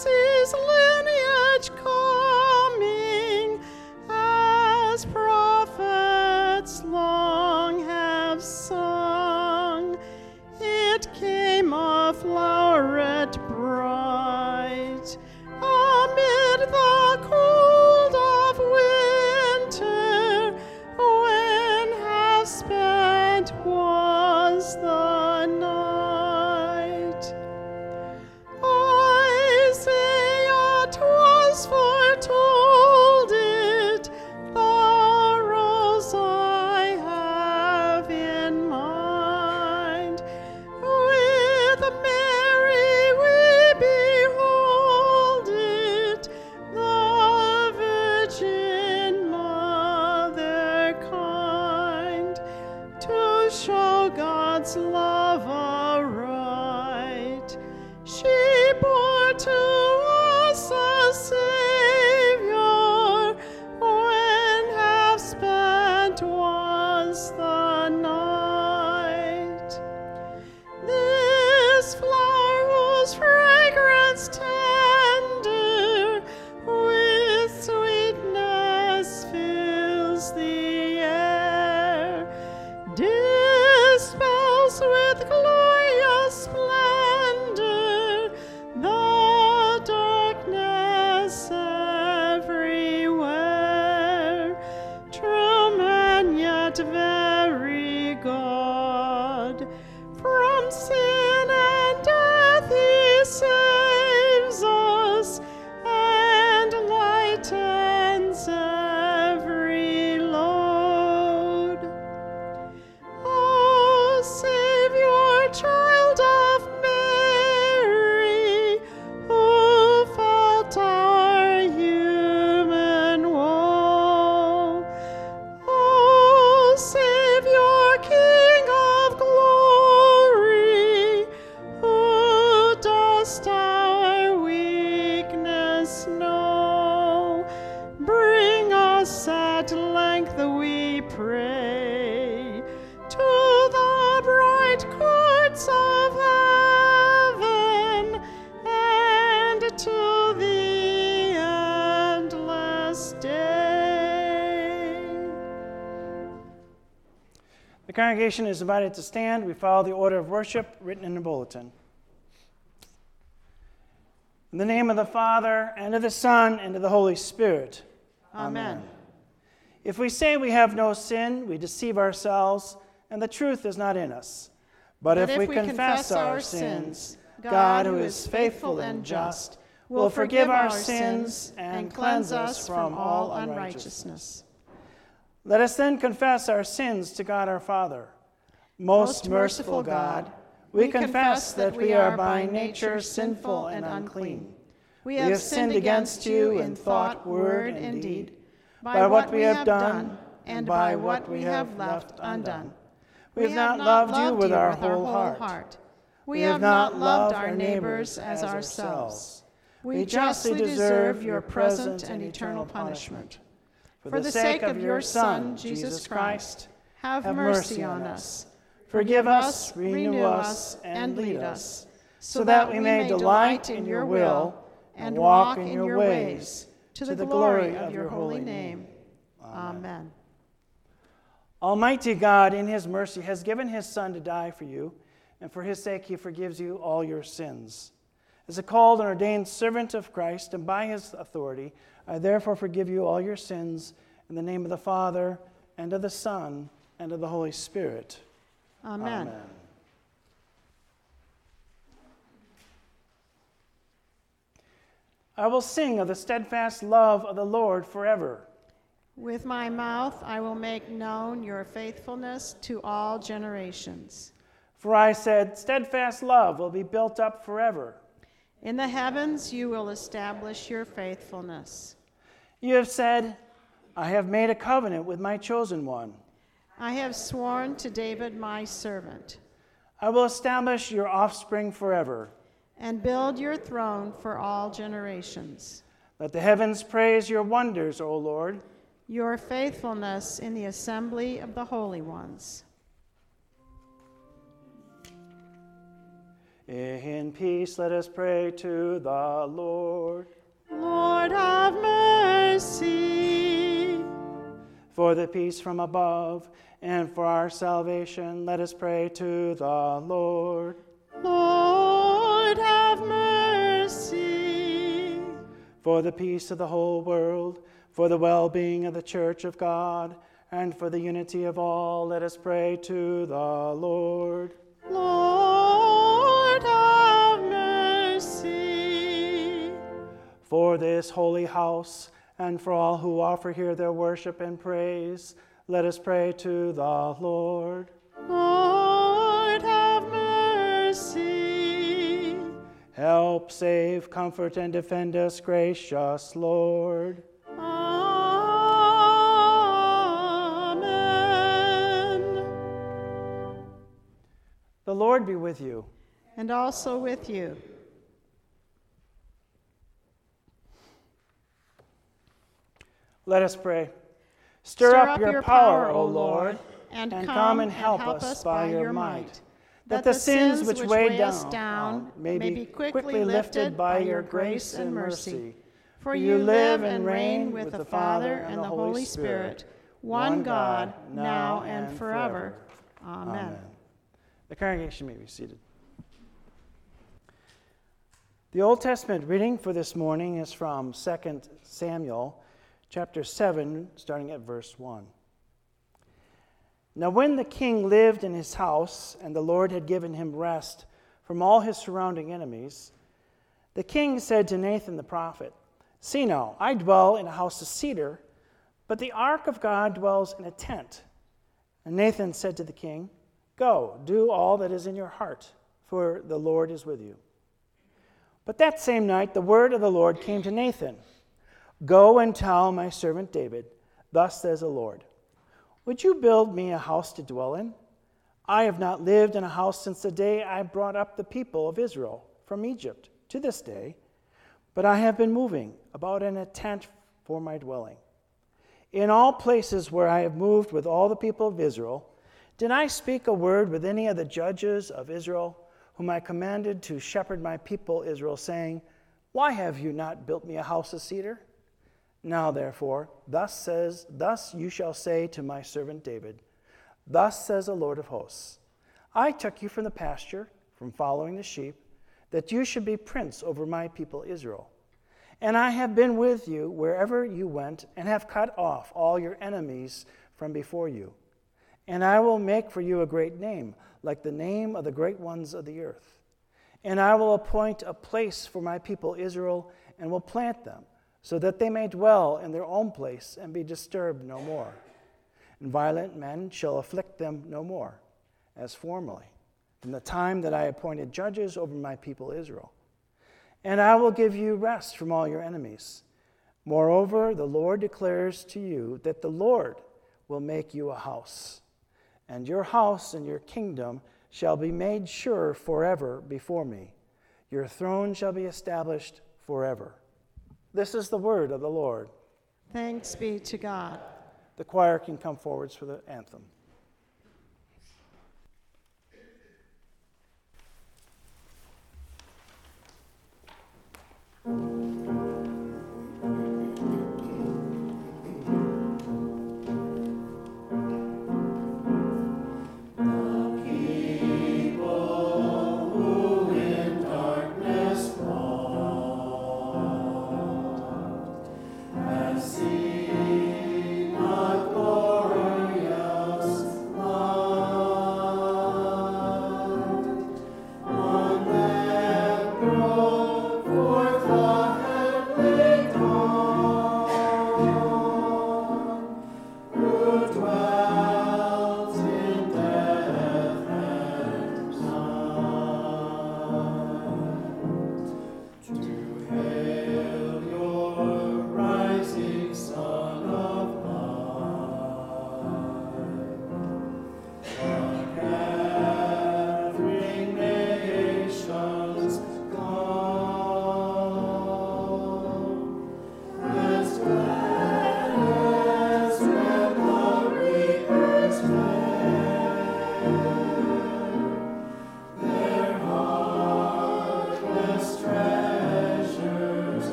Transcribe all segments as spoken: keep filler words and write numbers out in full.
mercy's lineage coming, as prophets long have sung. It came a floweret bright amid the cold of winter, when half spent was the night. Isaiah 'twas foretold it, the rose I have in mind. With Mary we behold it, the Virgin Mother kind, to show God's love aright. She bore to us a Savior, when half spent was the night. This flower whose fragrance tender with sweetness fills the air, dispels with glorious splendor the darkness everywhere. True man, yet very God, from sin and death he saves us, and lightens every load. O Savior, child of Mary, who felt our human woe. O Savior, King of glory, who dost our weakness know, bring us at length, we pray, to the bright courts of heaven, and to the endless day. The congregation is invited to stand. We follow the order of worship written in the bulletin. In the name of the Father, and of the Son, and of the Holy Spirit. Amen. If we say we have no sin, we deceive ourselves, and the truth is not in us. But, But if, we confess our sins, God, who is faithful and just, will forgive our sins and cleanse us from all unrighteousness. Let us then confess our sins to God our Father. Most merciful God, we confess that we are by nature sinful and unclean. We have sinned against you in thought, word, and deed, by what we have done and by what we have left undone. We have not loved you with our whole heart. We have not loved our neighbors as ourselves. We justly deserve your present and eternal punishment. For the sake of your Son, Jesus Christ, have mercy on us. Forgive us, renew us, and lead us, so that we may delight in your will and walk in your ways, to the glory of your holy name. Amen. Almighty God, in his mercy, has given his Son to die for you, and for his sake he forgives you all your sins. As a called and ordained servant of Christ, and by his authority, I therefore forgive you all your sins, in the name of the Father, and of the Son, and of the Holy Spirit. Amen. Amen. I will sing of the steadfast love of the Lord forever. With my mouth I will make known your faithfulness to all generations. For I said, steadfast love will be built up forever. In the heavens you will establish your faithfulness. You have said, I have made a covenant with my chosen one. I have sworn to David my servant. I will establish your offspring forever. And build your throne for all generations. Let the heavens praise your wonders, O Lord. Your faithfulness in the assembly of the holy ones. In peace let us pray to the Lord. Lord, have mercy. For the peace from above and for our salvation, let us pray to the Lord. Lord, have mercy. For the peace of the whole world, for the well-being of the Church of God, and for the unity of all, let us pray to the Lord. Lord, have mercy. For this holy house, and for all who offer here their worship and praise, let us pray to the Lord. Lord, have mercy. Help, save, comfort, and defend us, gracious Lord. Amen. The Lord be with you. And also with you. Let us pray. Stir, up, your power, O Lord, and, and come and help us by your might, that the sins which weigh us down may be quickly lifted by your grace and mercy. For you live and reign with the Father and the Holy Spirit, one God, now and forever. Amen. The congregation may be seated. The Old Testament reading for this morning is from Second Samuel, chapter seven, starting at verse one. Now when the king lived in his house, and the Lord had given him rest from all his surrounding enemies, the king said to Nathan the prophet, "See now, I dwell in a house of cedar, but the ark of God dwells in a tent." And Nathan said to the king, "Go, do all that is in your heart, for the Lord is with you." But that same night the word of the Lord came to Nathan, "Go and tell my servant David, thus says the Lord, would you build me a house to dwell in? I have not lived in a house since the day I brought up the people of Israel from Egypt to this day, but I have been moving about in a tent for my dwelling. In all places where I have moved with all the people of Israel, did I speak a word with any of the judges of Israel, whom I commanded to shepherd my people Israel, saying, why have you not built me a house of cedar? Now therefore, thus says, thus you shall say to my servant David, thus says the Lord of hosts, I took you from the pasture, from following the sheep, that you should be prince over my people Israel. And I have been with you wherever you went, and have cut off all your enemies from before you. And I will make for you a great name, like the name of the great ones of the earth. And I will appoint a place for my people Israel, and will plant them, so that they may dwell in their own place and be disturbed no more. And violent men shall afflict them no more, as formerly, from the time that I appointed judges over my people Israel. And I will give you rest from all your enemies. Moreover, the Lord declares to you that the Lord will make you a house, and your house and your kingdom shall be made sure forever before me. Your throne shall be established forever. This is the word of the Lord. Thanks be to God. The choir can come forwards for the anthem. Forth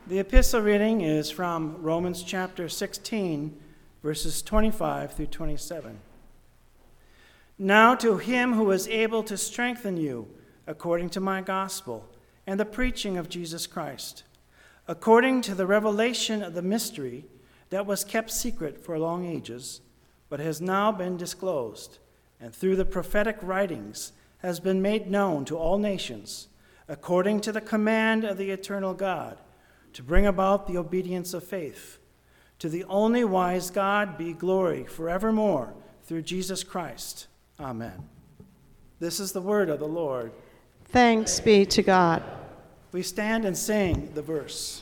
The epistle reading is from Romans chapter sixteen, verses twenty-five through twenty-seven. Now to him who is able to strengthen you according to my gospel and the preaching of Jesus Christ, according to the revelation of the mystery that was kept secret for long ages, but has now been disclosed, and through the prophetic writings has been made known to all nations, according to the command of the eternal God, to bring about the obedience of faith. To the only wise God be glory forevermore through Jesus Christ. Amen. This is the word of the Lord. Thanks be to God. We stand and sing the verse.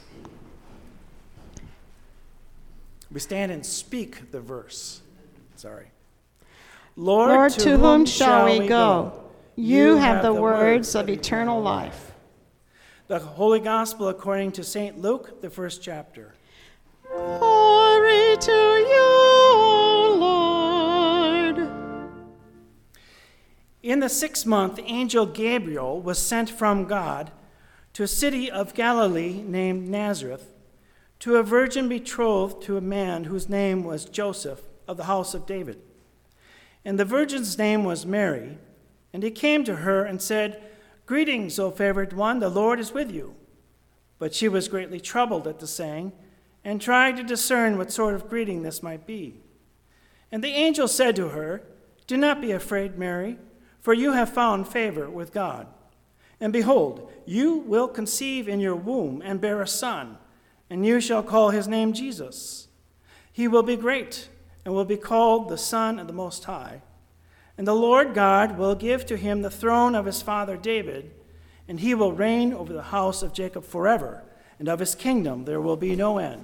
We stand and speak the verse. Sorry. Lord, Lord, to, to whom, whom shall we go? You have the words of eternal life. The Holy Gospel according to Saint Luke, the first chapter. Glory to you, O Lord. In the sixth month, the angel Gabriel was sent from God to a city of Galilee named Nazareth, to a virgin betrothed to a man whose name was Joseph, of the house of David. And the virgin's name was Mary. And he came to her and said, Greetings, O favored one, the Lord is with you. But she was greatly troubled at the saying, and tried to discern what sort of greeting this might be. And the angel said to her, Do not be afraid, Mary, for you have found favor with God. And behold, you will conceive in your womb and bear a son, and you shall call his name Jesus. He will be great, and will be called the Son of the Most High. And the Lord God will give to him the throne of his father David, and he will reign over the house of Jacob forever, and of his kingdom there will be no end.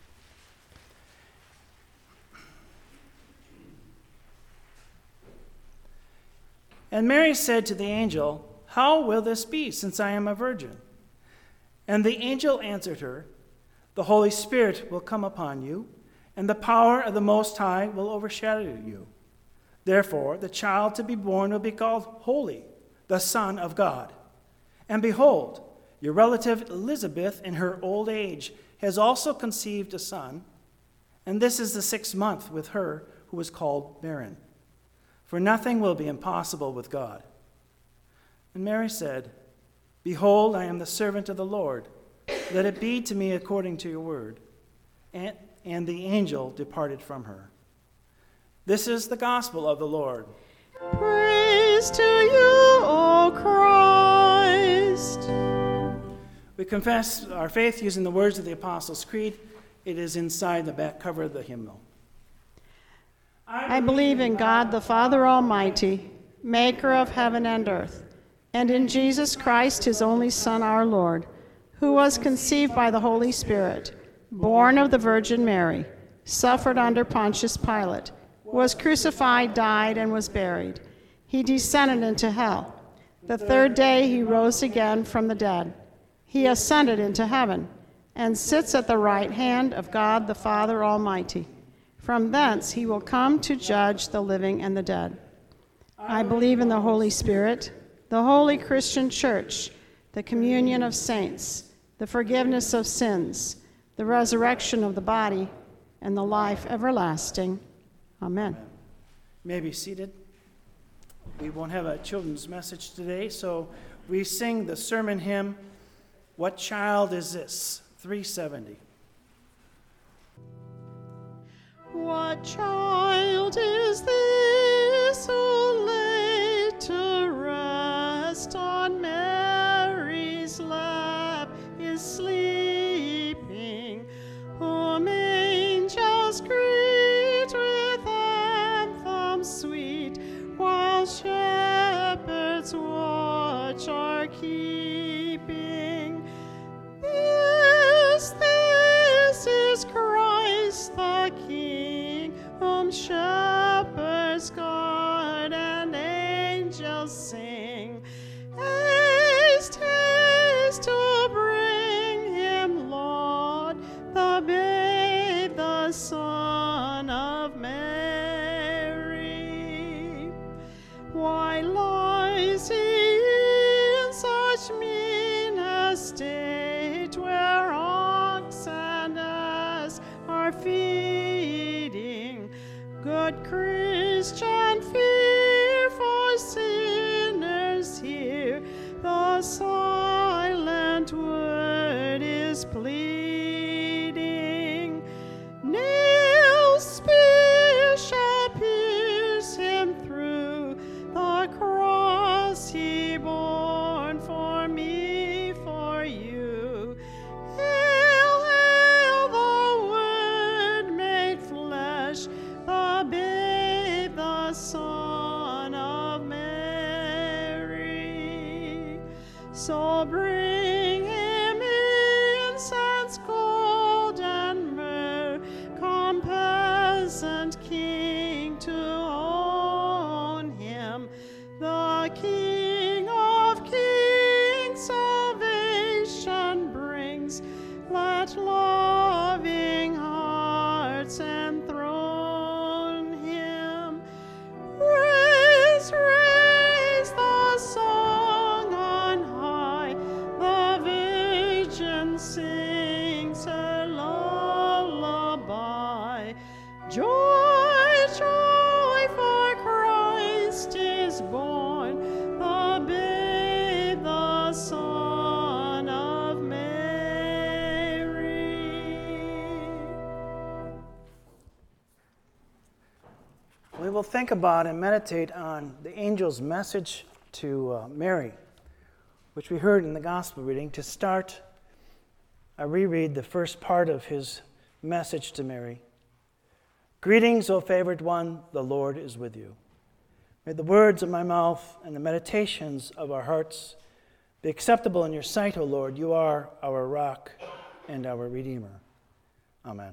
And Mary said to the angel, How will this be, since I am a virgin? And the angel answered her, The Holy Spirit will come upon you, and the power of the Most High will overshadow you. Therefore, the child to be born will be called Holy, the Son of God. And behold, your relative Elizabeth, in her old age, has also conceived a son, and this is the sixth month with her who is called barren. For nothing will be impossible with God. And Mary said, Behold, I am the servant of the Lord. Let it be to me according to your word. And, and the angel departed from her. This is the gospel of the Lord. Praise to you, O Christ. We confess our faith using the words of the Apostles' Creed. It is inside the back cover of the hymnal. I believe in God the Father Almighty, maker of heaven and earth, and in Jesus Christ, his only Son, our Lord, who was conceived by the Holy Spirit, born of the Virgin Mary, suffered under Pontius Pilate, was crucified, died, and was buried. He descended into hell. The third day he rose again from the dead. He ascended into heaven and sits at the right hand of God the Father Almighty. From thence he will come to judge the living and the dead. I believe in the Holy Spirit, the holy Christian church, the communion of saints, the forgiveness of sins, the resurrection of the body, and the life everlasting. Amen. You may be seated. We won't have a children's message today, so we sing the sermon hymn, What Child Is This? three seventy. What child is this who laid to rest on Mary's lap is sleeping, whom angels greet with anthems sweet, while shepherds watch are keeping? This, this is Christ the King, whom shepherds guard So bring him incense, gold, and myrrh. Come, peasant king, to own him, the King of kings. Salvation brings. Let loving hearts enthrone him. Raise, raise the song on high. The Virgin sings her lullaby. Joy, joy, for Christ is born, the babe, the Son of Mary. We will think about and meditate on the angel's message to uh, Mary, which we heard in the gospel reading. To start, I reread the first part of his message to Mary. Greetings, O favored one, the Lord is with you. May the words of my mouth and the meditations of our hearts be acceptable in your sight, O Lord. You are our rock and our Redeemer. Amen.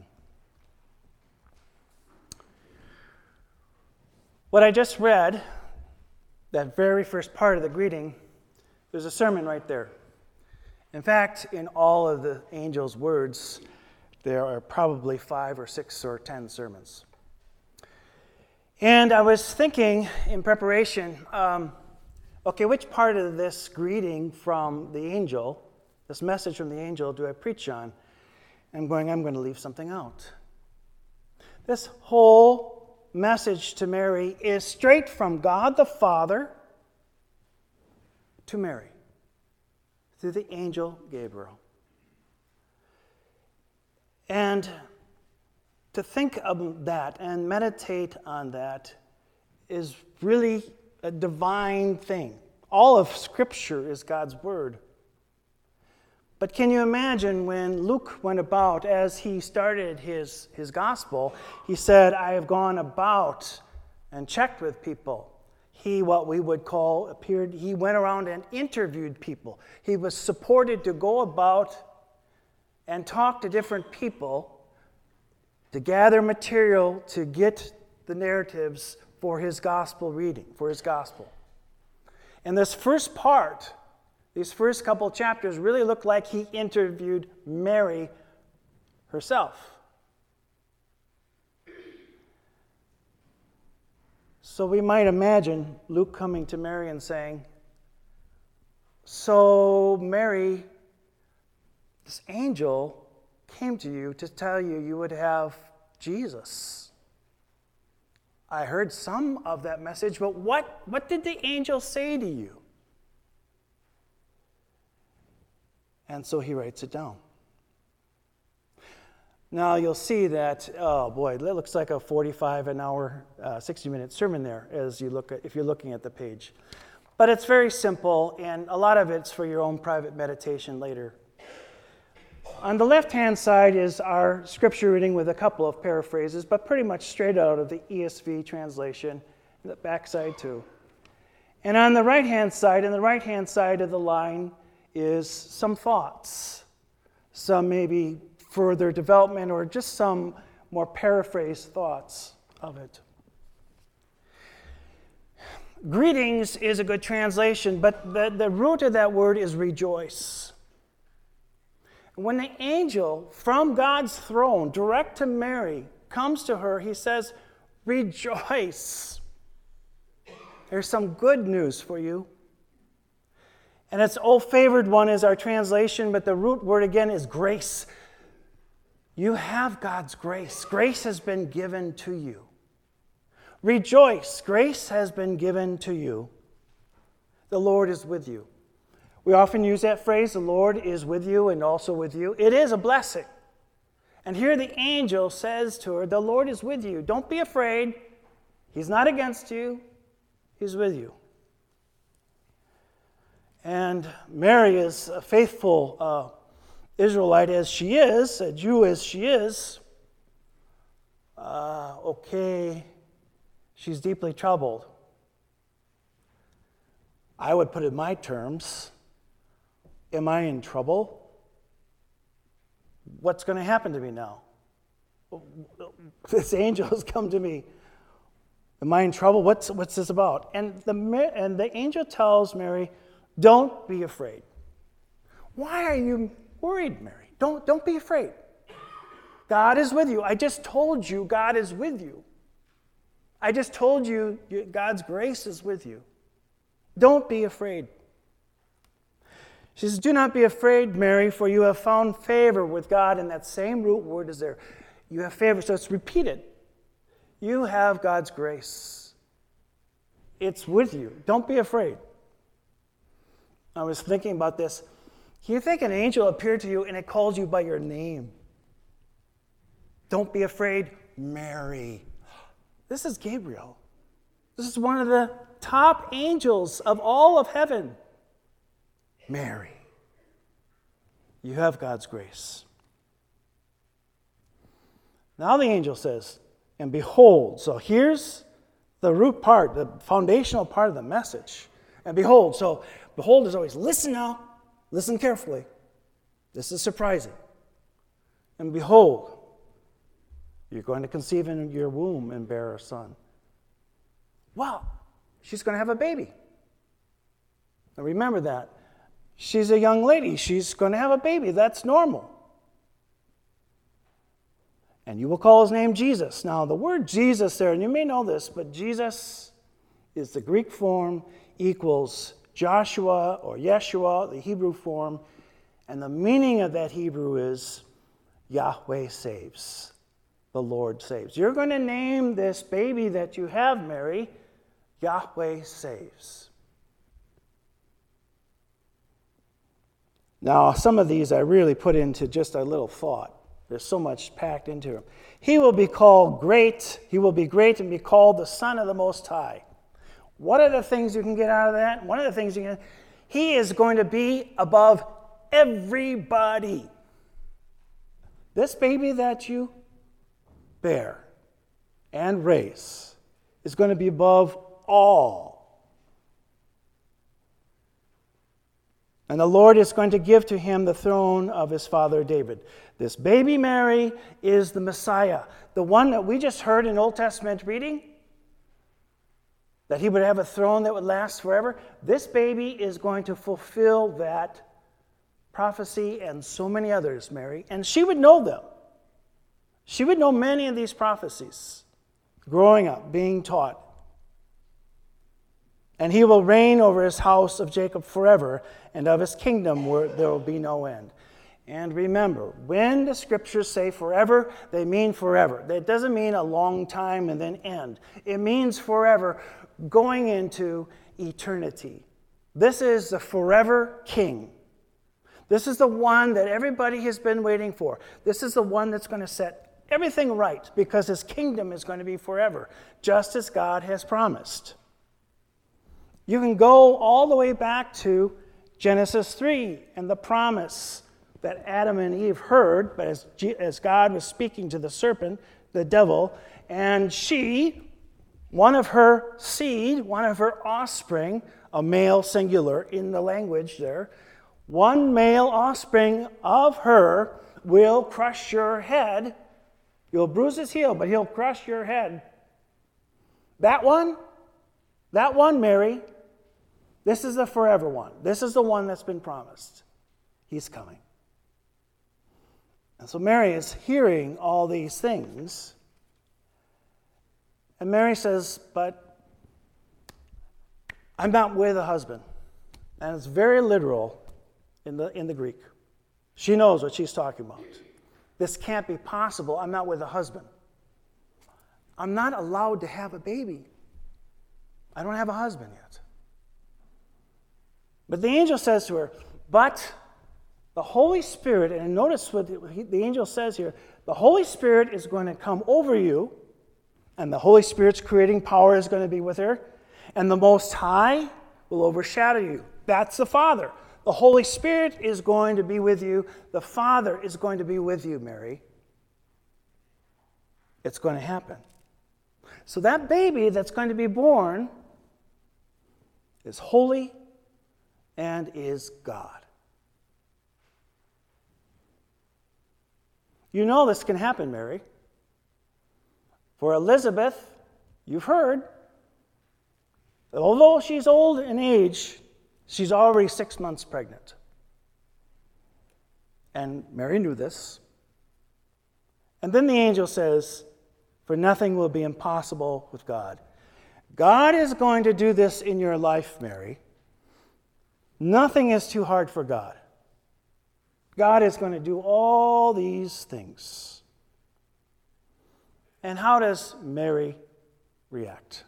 What I just read, that very first part of the greeting, there's a sermon right there. In fact, in all of the angel's words, there are probably five or six or ten sermons. And I was thinking in preparation, um, okay, which part of this greeting from the angel, this message from the angel, do I preach on? And I'm going, I'm going to leave something out. This whole message to Mary is straight from God the Father to Mary through the angel Gabriel. And to think of that and meditate on that is really a divine thing. All of Scripture is God's Word. But can you imagine when Luke went about, as he started his, his gospel, he said, I have gone about and checked with people. He, what we would call, appeared, he went around and interviewed people. He was supported to go about and talk to different people to gather material to get the narratives for his gospel reading, for his gospel. And this first part, these first couple chapters really look like he interviewed Mary herself. So we might imagine Luke coming to Mary and saying, so Mary, this angel came to you to tell you you would have Jesus. I heard some of that message, but what, what did the angel say to you? And so he writes it down. Now you'll see that, oh boy, that looks like a forty-five an hour, uh, sixty minute sermon there as you look at, if you're looking at the page. But it's very simple, and a lot of it's for your own private meditation later. On the left-hand side is our scripture reading with a couple of paraphrases, but pretty much straight out of the E S V translation, and the back side too. And on the right-hand side, and the right-hand side of the line is some thoughts, some maybe further development or just some more paraphrased thoughts of it. Greetings is a good translation, but the, the root of that word is rejoice. When the angel from God's throne, direct to Mary, comes to her, he says, rejoice. There's some good news for you. And it's, oh, favored one is our translation, but the root word again is grace. You have God's grace. Grace has been given to you. Rejoice. Grace has been given to you. The Lord is with you. We often use that phrase, the Lord is with you and also with you. It is a blessing. And here the angel says to her, the Lord is with you. Don't be afraid. He's not against you. He's with you. And Mary is a faithful uh, Israelite as she is, a Jew as she is. Uh, okay, she's deeply troubled. I would put it in my terms. Am I in trouble? What's going to happen to me now? This angel has come to me. Am I in trouble? What's, what's this about? And the, and the angel tells Mary, don't be afraid. Why are you worried, Mary? Don't, don't be afraid. God is with you. I just told you God is with you. I just told you God's grace is with you. Don't be afraid. She says, do not be afraid, Mary, for you have found favor with God. And that same root word is there. You have favor, so it's repeated. You have God's grace. It's with you. Don't be afraid. I was thinking about this. Can you think an angel appeared to you and it calls you by your name? Don't be afraid, Mary. This is Gabriel. This is one of the top angels of all of heaven. Mary, you have God's grace. Now the angel says, and behold, so here's the root part, the foundational part of the message. And behold, so behold is always, listen now, listen carefully. This is surprising. And behold, you're going to conceive in your womb and bear a son. Wow, she's going to have a baby. Now remember that. She's a young lady. She's going to have a baby. That's normal. And you will call his name Jesus. Now, the word Jesus there, and you may know this, but Jesus is the Greek form, equals Joshua or Yeshua, the Hebrew form. And the meaning of that Hebrew is Yahweh saves. The Lord saves. You're going to name this baby that you have, Mary, Yahweh saves. Now, some of these I really put into just a little thought. There's so much packed into them. He will be called great. He will be great and be called the Son of the Most High. What are the things you can get out of that? One of the things you can, he is going to be above everybody. This baby that you bear and raise is going to be above all. And the Lord is going to give to him the throne of his father David. This baby Mary is the Messiah, the one that we just heard in Old Testament reading, that he would have a throne that would last forever. This baby is going to fulfill that prophecy and so many others, Mary. And she would know them. She would know many of these prophecies growing up, being taught. And he will reign over his house of Jacob forever, and of his kingdom where there will be no end. And remember, when the scriptures say forever, they mean forever. That doesn't mean a long time and then end. It means forever, going into eternity. This is the forever king. This is the one that everybody has been waiting for. This is the one that's going to set everything right, because his kingdom is going to be forever, just as God has promised. You can go all the way back to Genesis three and the promise that Adam and Eve heard, but as, as God was speaking to the serpent, the devil, and she, one of her seed, one of her offspring, a male singular in the language there, one male offspring of her will crush your head. You'll bruise his heel, but he'll crush your head. That one, that one, Mary, this is the forever one. This is the one that's been promised. He's coming. And so Mary is hearing all these things. And Mary says, but I'm not with a husband. And it's very literal in the, in the Greek. She knows what she's talking about. This can't be possible. I'm not with a husband. I'm not allowed to have a baby. I don't have a husband yet. But the angel says to her, but the Holy Spirit, and notice what the angel says here, the Holy Spirit is going to come over you, and the Holy Spirit's creating power is going to be with her, and the Most High will overshadow you. That's the Father. The Holy Spirit is going to be with you. The Father is going to be with you, Mary. It's going to happen. So that baby that's going to be born is holy and is God. You know this can happen, Mary. For Elizabeth, you've heard, although she's old in age, she's already six months pregnant. And Mary knew this. And then the angel says, for nothing will be impossible with God. God is going to do this in your life, Mary. Nothing is too hard for God. God is going to do all these things. And how does Mary react?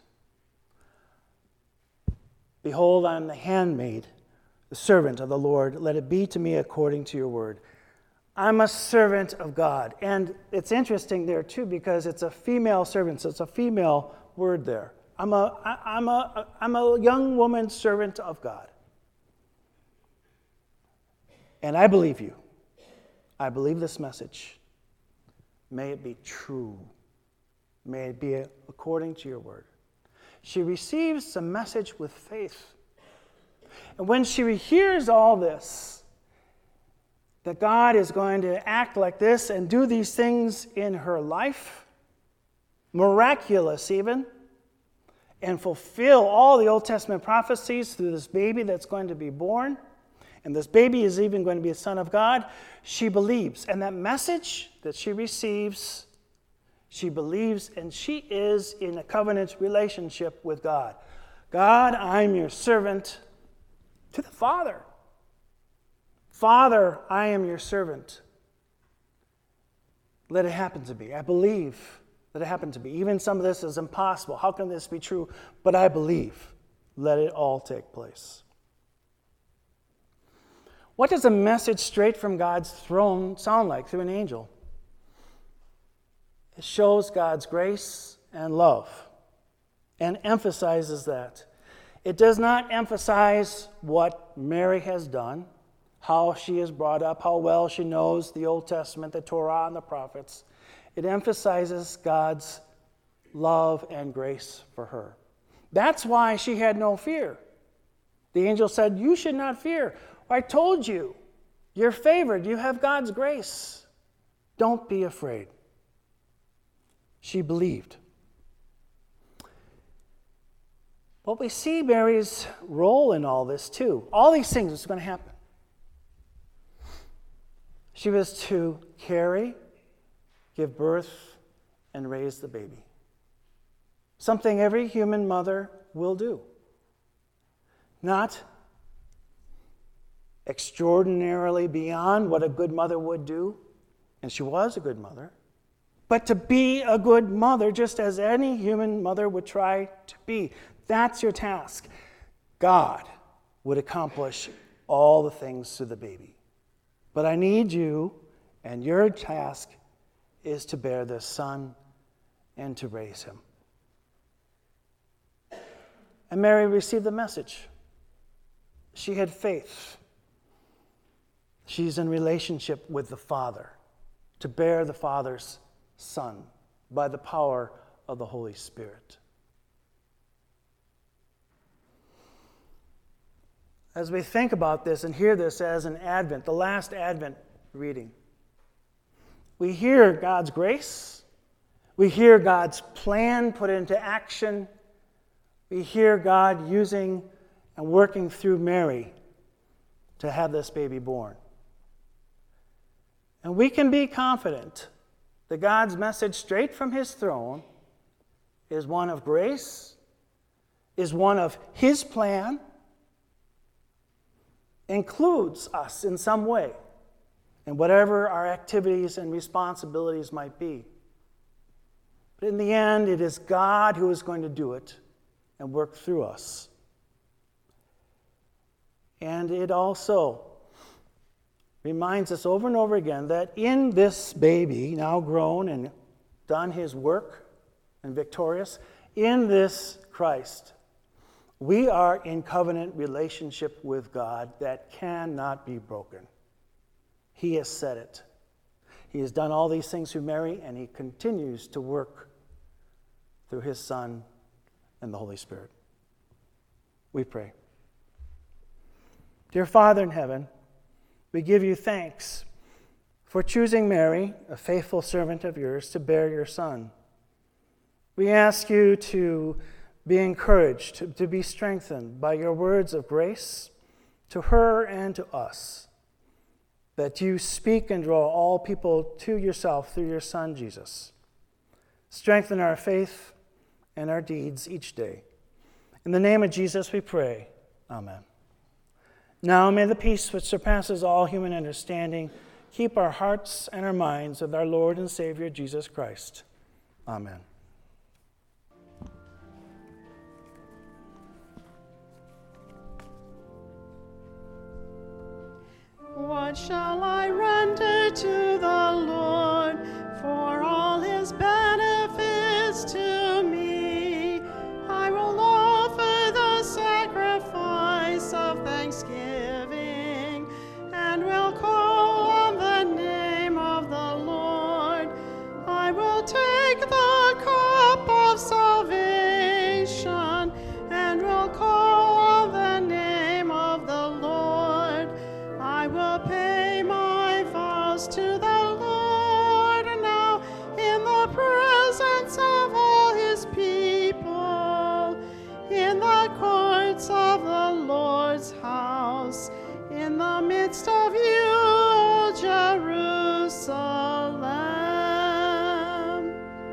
Behold, I am the handmaid, the servant of the Lord. Let it be to me according to your word. I'm a servant of God. And it's interesting there, too, because it's a female servant, so it's a female word there. I'm a, I, I'm a, I'm a young woman servant of God. And I believe you. I believe this message. May it be true. May it be according to your word. She receives the message with faith. And when she hears all this, that God is going to act like this and do these things in her life, miraculous even, and fulfill all the Old Testament prophecies through this baby that's going to be born, and this baby is even going to be a son of God, she believes. And that message that she receives, she believes, and she is in a covenant relationship with God. God, I'm your servant to the Father. Father, I am your servant. Let it happen to me. I believe that it happened to me. Even some of this is impossible. How can this be true? But I believe. Let it all take place. What does a message straight from God's throne sound like through an angel? It shows God's grace and love and emphasizes that. It does not emphasize what Mary has done, how she is brought up, how well she knows the Old Testament, the Torah, and the prophets. It emphasizes God's love and grace for her. That's why she had no fear. The angel said, you should not fear. I told you, you're favored. You have God's grace. Don't be afraid. She believed. But we see Mary's role in all this too. All these things was going to happen. She was to carry, give birth, and raise the baby. Something every human mother will do. Not extraordinarily beyond what a good mother would do, and she was a good mother, but to be a good mother just as any human mother would try to be. That's your task. God would accomplish all the things through the baby. But I need you, and your task is to bear this son and to raise him. And Mary received the message. She had faith. She's in relationship with the Father to bear the Father's Son by the power of the Holy Spirit. As we think about this and hear this as an Advent, the last Advent reading, we hear God's grace. We hear God's plan put into action. We hear God using and working through Mary to have this baby born. And we can be confident that God's message straight from his throne is one of grace, is one of his plan, includes us in some way, and whatever our activities and responsibilities might be. But in the end, it is God who is going to do it and work through us. And it also reminds us over and over again that in this baby, now grown and done his work and victorious, in this Christ, we are in covenant relationship with God that cannot be broken. He has said it. He has done all these things through Mary, and he continues to work through his Son and the Holy Spirit. We pray. Dear Father in heaven, we give you thanks for choosing Mary, a faithful servant of yours, to bear your Son. We ask you to be encouraged, to, to be strengthened by your words of grace to her and to us, that you speak and draw all people to yourself through your Son, Jesus. Strengthen our faith and our deeds each day. In the name of Jesus we pray. Amen. Now may the peace which surpasses all human understanding keep our hearts and our minds with our Lord and Savior Jesus Christ. Amen. What shall I render to the Lord for all his benefits to me? I will offer the sacrifice of thanksgiving and will call on the name of the Lord. I will take the cup of salvation and will call on the name of the Lord. I will pay my vows to the Lord now in the presence of all his people, in the courts of the Lord's house, in the midst of you, O Jerusalem.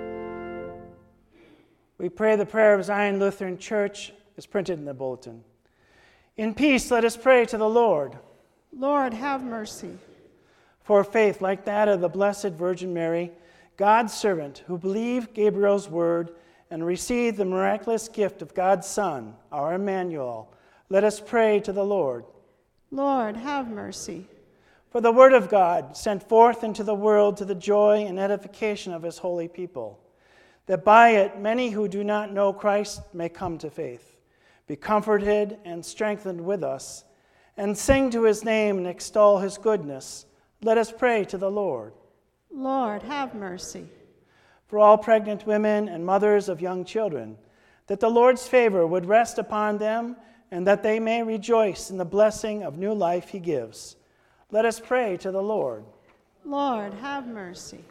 We pray the prayer of Zion Lutheran Church is printed in the bulletin. In peace, let us pray to the Lord. Lord, have mercy. For faith, like that of the Blessed Virgin Mary, God's servant, who believed Gabriel's word and received the miraculous gift of God's Son, our Emmanuel, let us pray to the Lord. Lord, have mercy. For the word of God sent forth into the world to the joy and edification of his holy people, that by it many who do not know Christ may come to faith, be comforted and strengthened with us, and sing to his name and extol his goodness. Let us pray to the Lord. Lord, have mercy. For all pregnant women and mothers of young children, that the Lord's favor would rest upon them and that they may rejoice in the blessing of new life he gives. Let us pray to the Lord. Lord, have mercy.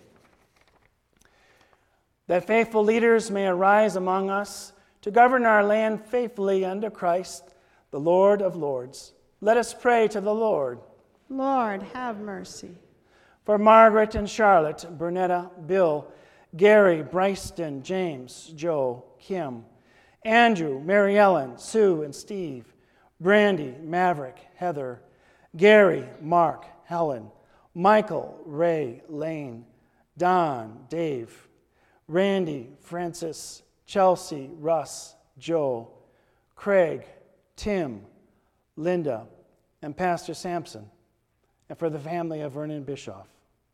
That faithful leaders may arise among us to govern our land faithfully under Christ, the Lord of Lords. Let us pray to the Lord. Lord, have mercy. For Margaret and Charlotte, Bernetta, Bill, Gary, Bryston, James, Joe, Kim, Andrew, Mary Ellen, Sue, and Steve, Brandy, Maverick, Heather, Gary, Mark, Helen, Michael, Ray, Lane, Don, Dave, Randy, Francis, Chelsea, Russ, Joe, Craig, Tim, Linda, and Pastor Sampson, and for the family of Vernon Bischoff,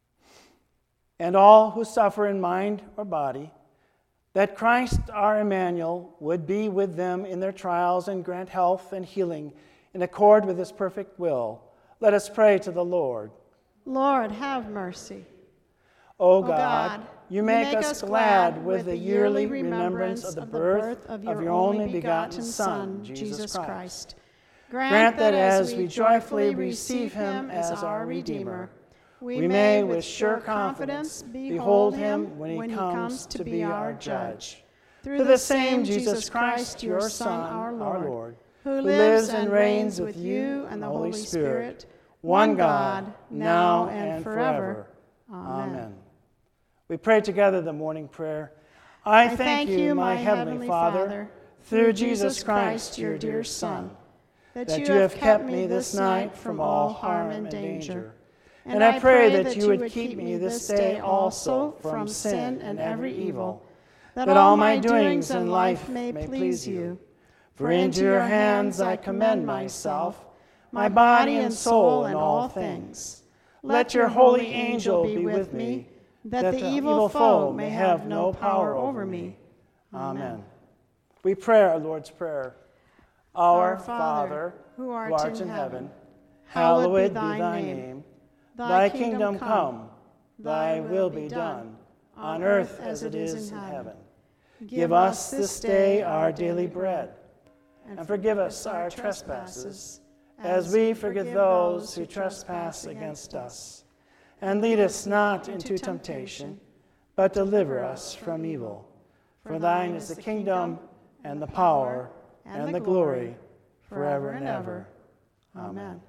and all who suffer in mind or body, that Christ our Emmanuel would be with them in their trials and grant health and healing in accord with his perfect will. Let us pray to the Lord. Lord, have mercy. O God, God you make, make us glad with the yearly remembrance of the birth of your only begotten Son, Jesus Christ. Grant that as we joyfully receive him as our Redeemer, we may with sure confidence behold him when he comes to be our judge. Through the same Jesus Christ, your Son, our Lord, who lives and reigns with you and the Holy Spirit, one God, now and forever. Amen. We pray together the morning prayer. I thank you, my heavenly Father, through Jesus Christ, your dear Son, that you have kept me this night from all harm and danger. And I pray that you would keep me this day also from sin and every evil, that all my doings in life may please you. For into your hands I commend myself, my body and soul and all things. Let your holy angel be with me, that the evil foe may have no power over me. Amen. We pray our Lord's Prayer. Our Father, who art in heaven, hallowed be thy name. Thy kingdom come, thy will be done, on earth as it is in heaven. Give us this day our daily bread, and forgive us our trespasses, as we forgive those who trespass against us. and lead us not into temptation, but deliver us from evil. For thine is the kingdom, and the power, and the glory, forever and ever. Amen.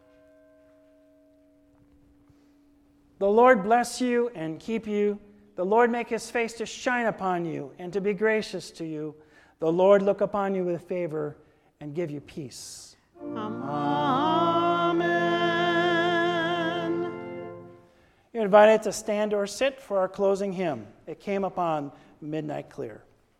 The Lord bless you and keep you. The Lord make his face to shine upon you and to be gracious to you. The Lord look upon you with favor and give you peace. Amen. You're invited to stand or sit for our closing hymn. It came upon midnight clear.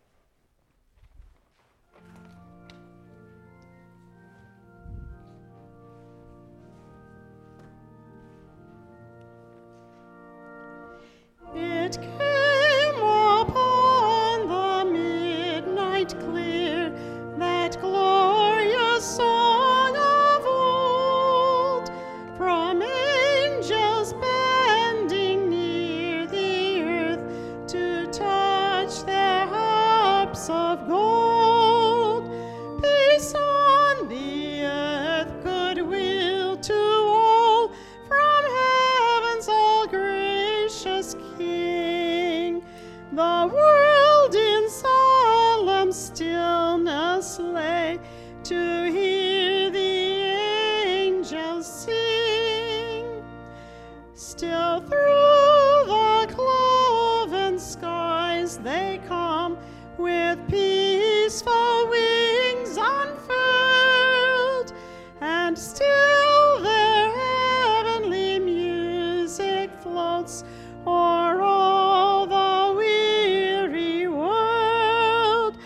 It came upon the midnight clear, that glorious song of old, from angels bending near the earth to touch their harps of gold. Peace on the earth, goodwill to all, from heaven's all gracious King. The world in solemn stillness lay to hear the angels sing. Still through the cloven skies they come, with peaceful wings unfurled, and still their heavenly music floats o'er all the weary world.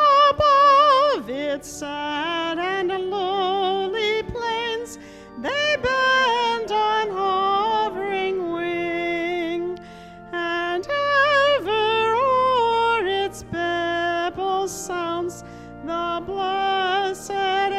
Above its sad and lowly plains they bend on hovering wing, and ever o'er its babel sounds the blessed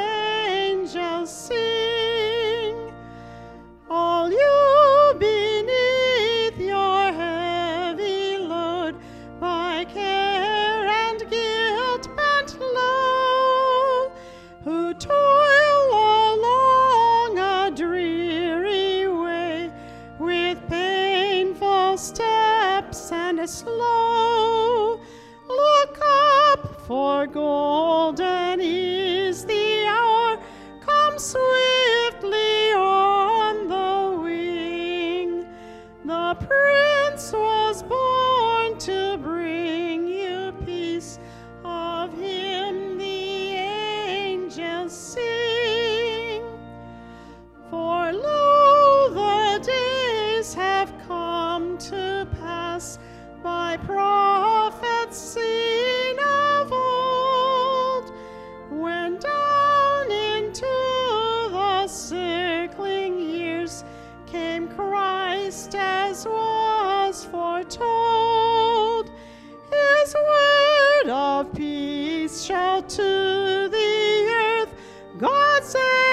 angels sing. All you beneath your heavy load, by care and guilt bent low, who toil along a dreary way, with painful steps and slow, look up, for golden is the hour, come swiftly on the wing. The Prince was born to bring you peace, of him the angels sing. For lo, the days have come to pass, by prophets seen of old, when down into the circling years came Christ as was foretold. His word of peace shall to the earth God send.